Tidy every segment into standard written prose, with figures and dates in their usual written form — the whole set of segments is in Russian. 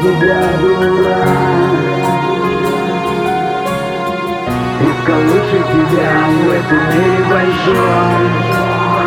тебя, дурак. Искал лучше тебя в этом мире большом.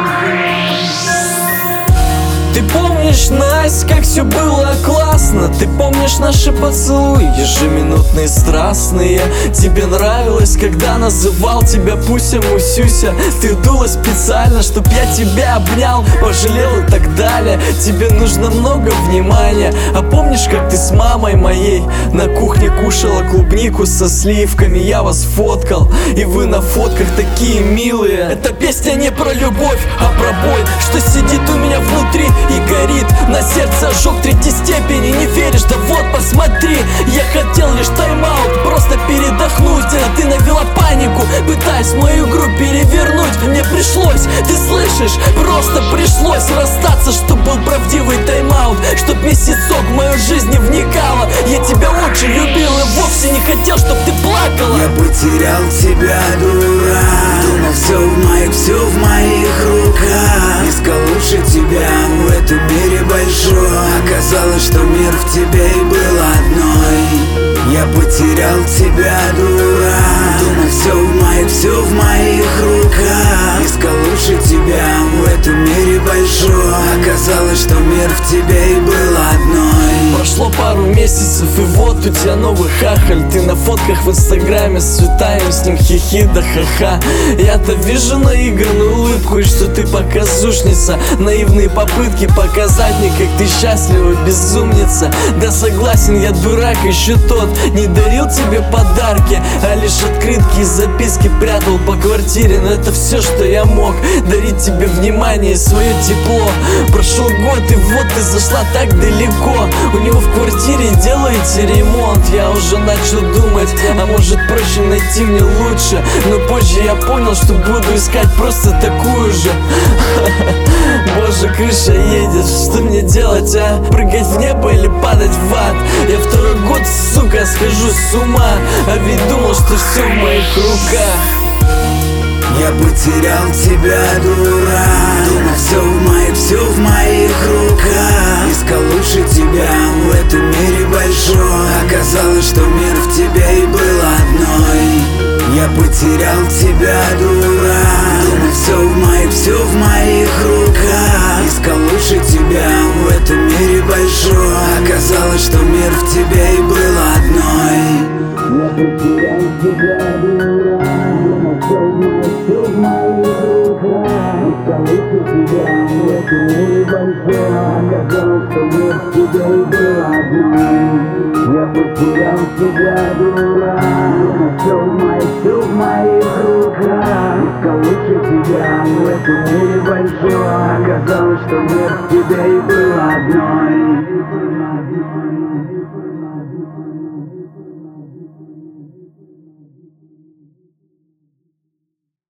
Ты помнишь, Настя, как все было классно? Ты помнишь наши поцелуи, ежеминутные, страстные? Тебе нравилось, когда называл тебя Пуся-Мусюся? Ты дула специально, чтоб я тебя обнял, пожалел и так далее. Тебе нужно много внимания. А помнишь, как ты с мамой моей на кухне кушала клубнику со сливками? Я вас фоткал, и вы на фотках такие милые. Эта песня не про любовь, а про боль, что сидит у меня внутри и горит. На сердце ожог третьей степени. Не веришь? Да вот посмотри. Я хотел лишь тайм-аут, просто передохнуть, а ты навела панику, пытаясь мою игру перевернуть. Мне пришлось, ты слышишь? Просто пришлось расстаться, чтоб был правдивый тайм-аут, чтоб месяцок в мою жизнь не вникала. Я тебя очень любил и вовсе не хотел, чтоб ты плакала. Я потерял тебя, дурак. Думал, все в моих руках. Искал лучше тебя в этом мире большом. Оказалось, что мир в тебе и был одной. Я потерял тебя, дурак. Думал, все в моих руках. Искал лучше тебя в этом мире большом. Оказалось, что мир в тебе и был одной. Прошло пару месяцев, и вот у тебя новый хахаль. Ты на фотках в инстаграме с цветами, с ним хихи да ха-ха. Я-то вижу наигранную улыбку, и что ты показушница. Наивные попытки показать мне, как ты счастлива, безумница. Да согласен, я дурак еще тот. Не дарил тебе подарки, а лишь открытки и записки прятал по квартире. Но это все, что я мог. Дарить тебе внимание и свое тепло. Прошел год, и вот ты зашла так далеко. У него в квартире делаете ремонт. Я уже начал думать, а может проще найти мне лучше. Но позже я понял, что буду искать просто такую же. Боже, крыша едет, что мне делать, а? Прыгать в небо или падать в ад? Я второй год, сука, схожу с ума, а ведь думал, что все в моих руках. Я потерял тебя, дурак. Думал, все в моих руках. Искал лучше тебя в этом мире большом. Оказалось, что мир в тебе и был одной. Я потерял тебя, дурак. Думал, все в моих руках. Искал лучше тебя в этом мире большом. Оказалось, что мир в тебе и был одной. Я потерял тебя, дурак. Все в моих руках. Искал лучше тебя в этом мире большом. Оказалось, что мир в тебе и был одной. Я потерял тебя, дурак. Все в моих руках. Искал лучше тебя в этом мире большом. Оказалось, что мир в тебе и был одной.